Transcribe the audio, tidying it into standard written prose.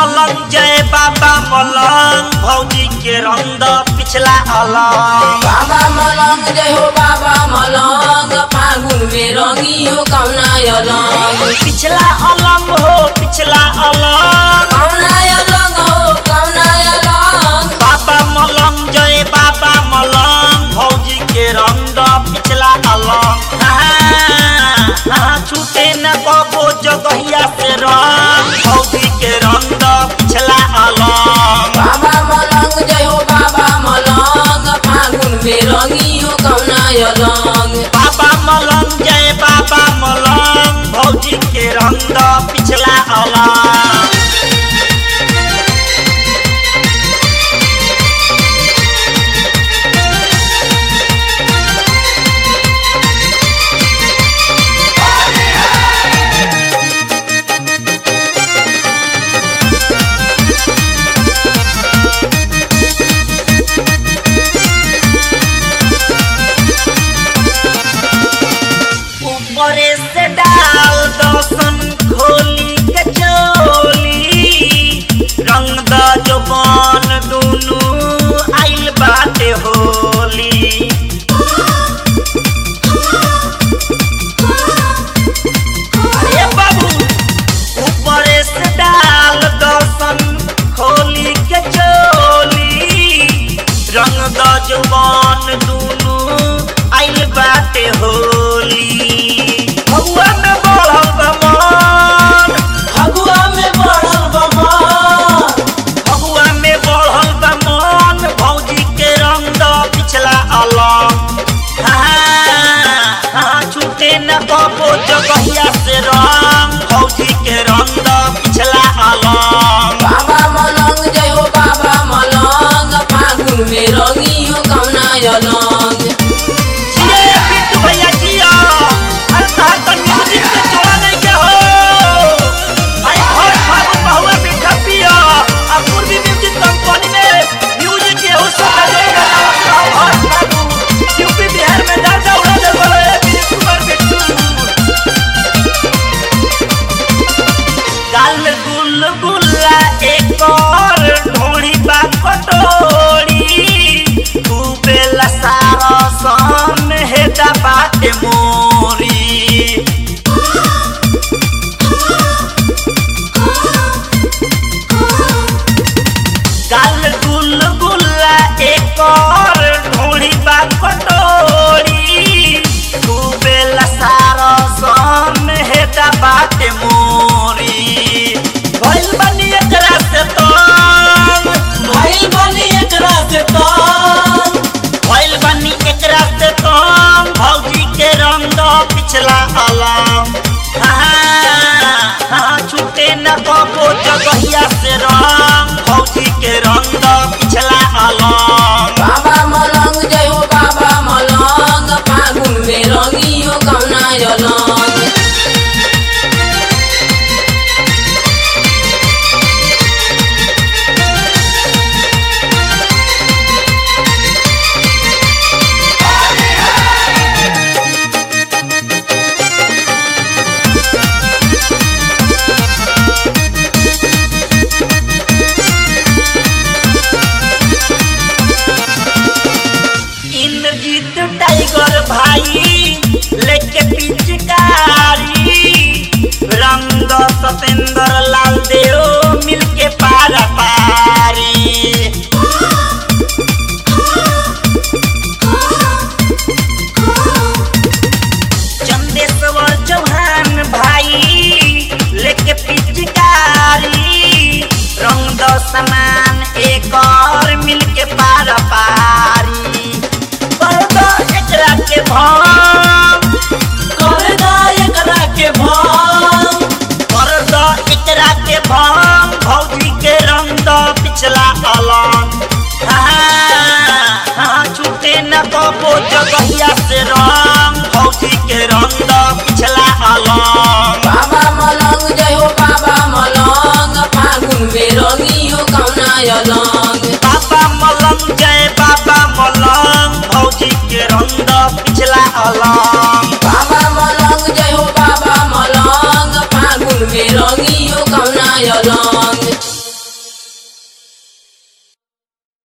मलंग जय बाबा मलंग भौजी के रंग पिछला अलंग। बाबा मलंग जय हो बाबा मलंग फागुन में रंगी हो कौना अलंग। पिछला अलंग हो पिछला अलंग कौना अलंग हो कौना अलंग। बाबा मलंग जय बाबा मलंग भौजी के रंग पिछला अलंग। छूटे न कबो जगहिया से रंग भौजी के रंग पिछला अलंग। बाबा मलंग जय हो बाबा मलंग फागुन में रंगी हो कौना अलंग। बाबा मलंग जय बाबा मलंग भौजी के रंग पिछला अलंग। ऊपरे से डाल दसन खोली के चोली रंग द जवान दुनु आइल बाटे होली। अरे बाबू ऊपरे से डाल दसन खोली के चोली रंग द जवान दुनु आइल बाटे होली। फगुआ में बढ़ल बा मन फगुआ में बढ़ल बा मन। फगुआ में बढ़ल बा मन भौजी के रंग पिछला अलंग। छूटे न कबो जगहिया से रंग भौजी के रंग पिछला अलंग। बाबा मलंग जय हो बाबा मलंग फागुन में रंगी हो कौना अलंग। जिए पिट्टू भैया जिया हर साल तो म्यूजिक से छोड़ा नहीं के हो भाई हर फागुन बहुआ मीठा पिया अब पूर्वी म्यूजिक कंपनी में म्यूजिक के हो सब देगा हर फागुन यूपी बिहार में दर्जा उड़ा दे बोले विजय कुमार बिट्टू। गाल गुल गुल्ला एक और ढोड़ी बा कटोरी खूबे लसारा सन हेदा बाटे मोरी। गाल गुल गुल्ला एक और ढोड़ी बा कटोरी